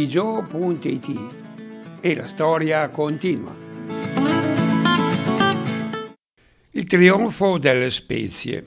digio.it e la storia continua. Il trionfo delle spezie.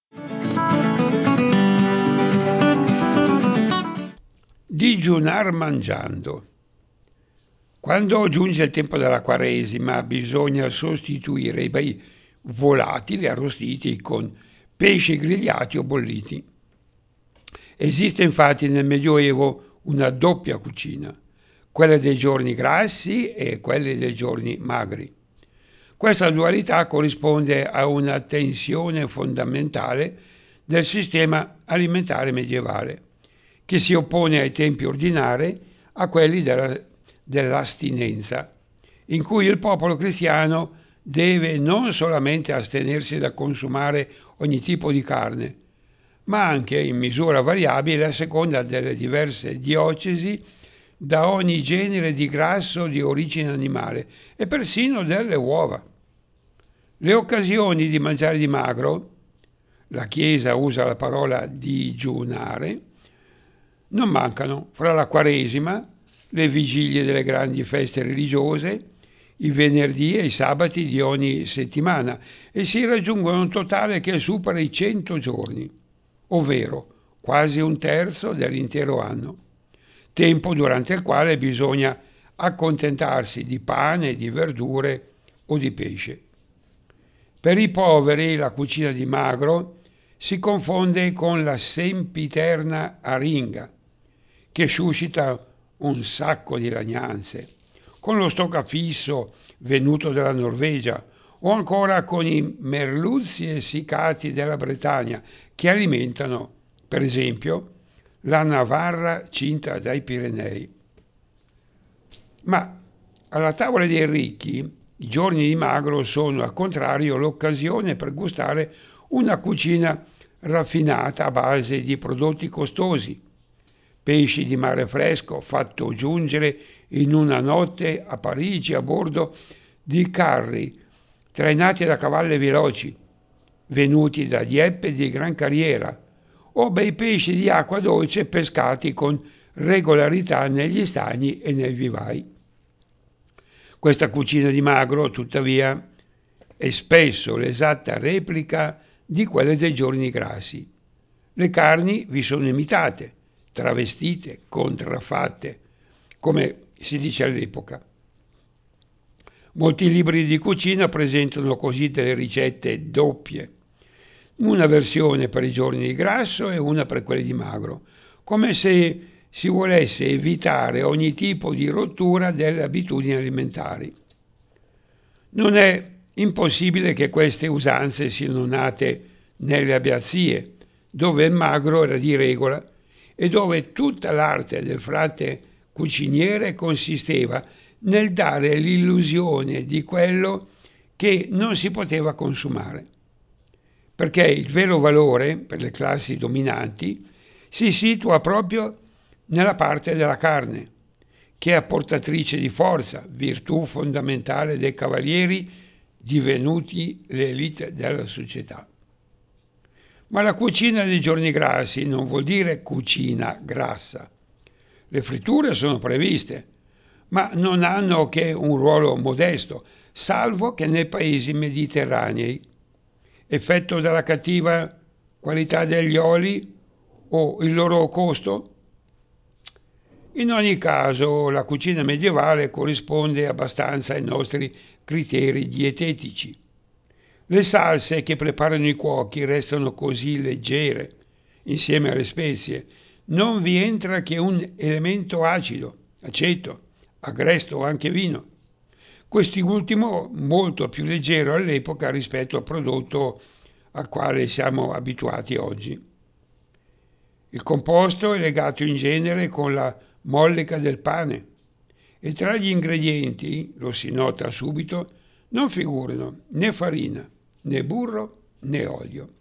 Digiunar mangiando. Quando giunge il tempo della Quaresima bisogna sostituire i bei volatili arrostiti con pesci grigliati o bolliti. Esiste infatti nel Medioevo una doppia cucina, quella dei giorni grassi e quella dei giorni magri. Questa dualità corrisponde a una tensione fondamentale del sistema alimentare medievale, che si oppone ai tempi ordinari a quelli dell'astinenza, in cui il popolo cristiano deve non solamente astenersi da consumare ogni tipo di carne, ma anche in misura variabile a seconda delle diverse diocesi da ogni genere di grasso di origine animale e persino delle uova. Le occasioni di mangiare di magro, la Chiesa usa la parola digiunare, non mancano fra la Quaresima, le vigilie delle grandi feste religiose, i venerdì e i sabati di ogni settimana e si raggiungono un totale che supera i 100 giorni, ovvero quasi un terzo dell'intero anno, tempo durante il quale bisogna accontentarsi di pane, di verdure o di pesce. Per i poveri la cucina di magro si confonde con la sempiterna aringa, che suscita un sacco di lagnanze, con lo stoccafisso venuto dalla Norvegia o ancora con i merluzzi essiccati della Bretagna che alimentano, per esempio, la Navarra cinta dai Pirenei. Ma alla tavola dei ricchi i giorni di magro sono al contrario l'occasione per gustare una cucina raffinata a base di prodotti costosi, pesci di mare fresco fatto giungere in una notte a Parigi a bordo di carri trainati da cavalli veloci, venuti da dieppe di gran carriera, o bei pesci di acqua dolce pescati con regolarità negli stagni e nei vivai. Questa cucina di magro, tuttavia, è spesso l'esatta replica di quelle dei giorni grassi. Le carni vi sono imitate, travestite, contraffatte, come si dice all'epoca. Molti libri di cucina presentano così delle ricette doppie, una versione per i giorni di grasso e una per quelli di magro, come se si volesse evitare ogni tipo di rottura delle abitudini alimentari. Non è impossibile che queste usanze siano nate nelle abbazie, dove il magro era di regola e dove tutta l'arte del frate cuciniere consisteva nel dare l'illusione di quello che non si poteva consumare. Perché il vero valore per le classi dominanti si situa proprio nella parte della carne, che è portatrice di forza, virtù fondamentale dei cavalieri divenuti l'elite della società. Ma la cucina dei giorni grassi non vuol dire cucina grassa. Le fritture sono previste, ma non hanno che un ruolo modesto, salvo che nei paesi mediterranei, effetto della cattiva qualità degli oli o il loro costo. In ogni caso, la cucina medievale corrisponde abbastanza ai nostri criteri dietetici. Le salse che preparano i cuochi restano così leggere, insieme alle spezie. Non vi entra che un elemento acido, aceto, agresto o anche vino. Quest'ultimo molto più leggero all'epoca rispetto al prodotto al quale siamo abituati oggi. Il composto è legato in genere con la mollica del pane e tra gli ingredienti, lo si nota subito, non figurano né farina, né burro, né olio.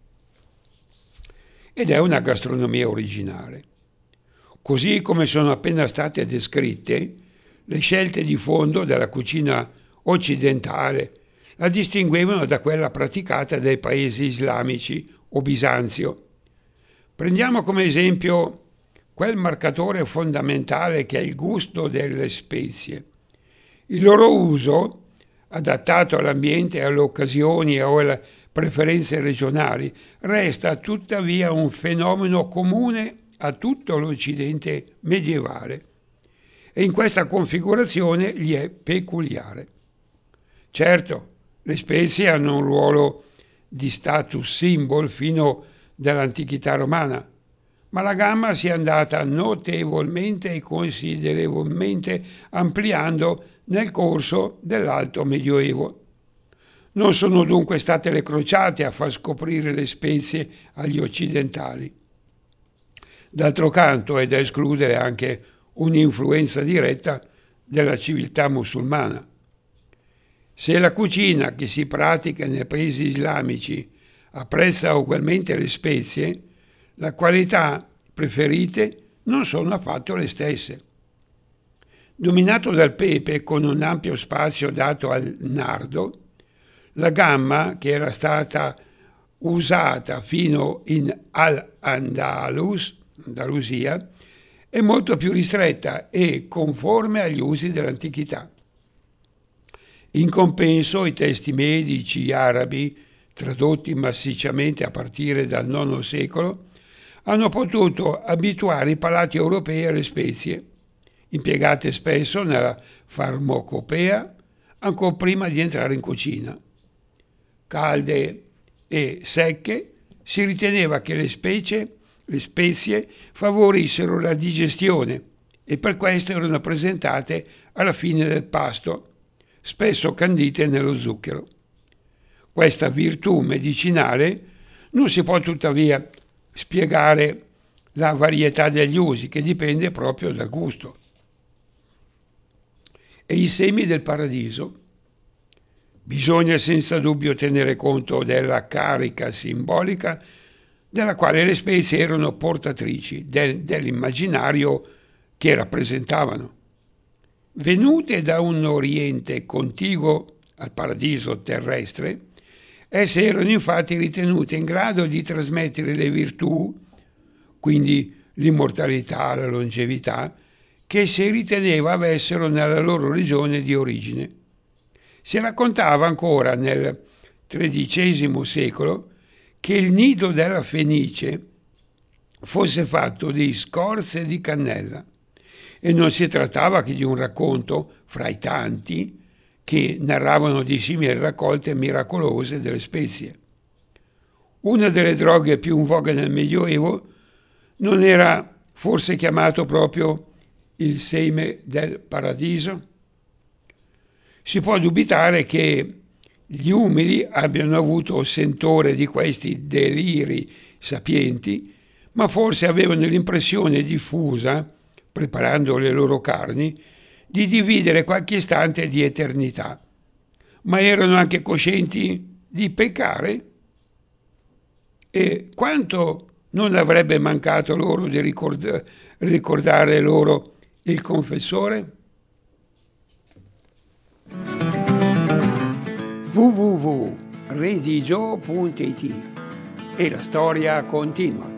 Ed è una gastronomia originale. Così come sono appena state descritte, le scelte di fondo della cucina occidentale la distinguevano da quella praticata dai paesi islamici o Bisanzio. Prendiamo come esempio quel marcatore fondamentale che è il gusto delle spezie. Il loro uso, adattato all'ambiente, alle occasioni o alle preferenze regionali, resta tuttavia un fenomeno comune a tutto l'Occidente medievale e in questa configurazione gli è peculiare. Certo, le spezie hanno un ruolo di status symbol fino dall'antichità romana, ma la gamma si è andata notevolmente e considerevolmente ampliando nel corso dell'Alto Medioevo. Non sono dunque state le crociate a far scoprire le spezie agli occidentali. D'altro canto è da escludere anche un'influenza diretta della civiltà musulmana. Se la cucina che si pratica nei paesi islamici apprezza ugualmente le spezie, le qualità preferite non sono affatto le stesse. Dominato dal pepe con un ampio spazio dato al nardo, la gamma che era stata usata fino in Andalusia, è molto più ristretta e conforme agli usi dell'antichità. In compenso, i testi medici arabi, tradotti massicciamente a partire dal IX secolo, hanno potuto abituare i palati europei alle spezie, impiegate spesso nella farmacopea, ancora prima di entrare in cucina. Calde e secche, si riteneva che le spezie favorissero la digestione e per questo erano presentate alla fine del pasto, spesso candite nello zucchero. Questa virtù medicinale non si può tuttavia spiegare la varietà degli usi, che dipende proprio dal gusto. E i semi del paradiso? Bisogna senza dubbio tenere conto della carica simbolica della quale le spezie erano portatrici, dell'immaginario che rappresentavano. Venute da un Oriente contiguo al paradiso terrestre, esse erano infatti ritenute in grado di trasmettere le virtù, quindi l'immortalità, la longevità, che si riteneva avessero nella loro regione di origine. Si raccontava ancora nel XIII secolo che il nido della fenice fosse fatto di scorze di cannella e non si trattava che di un racconto fra i tanti che narravano di simili raccolte miracolose delle spezie. Una delle droghe più in voga nel Medioevo non era forse chiamato proprio il seme del paradiso? Si può dubitare che gli umili abbiano avuto sentore di questi deliri sapienti, ma forse avevano l'impressione diffusa, preparando le loro carni, di dividere qualche istante di eternità. Ma erano anche coscienti di peccare? E quanto non avrebbe mancato loro di ricordare loro il confessore? www.redigio.it e la storia continua.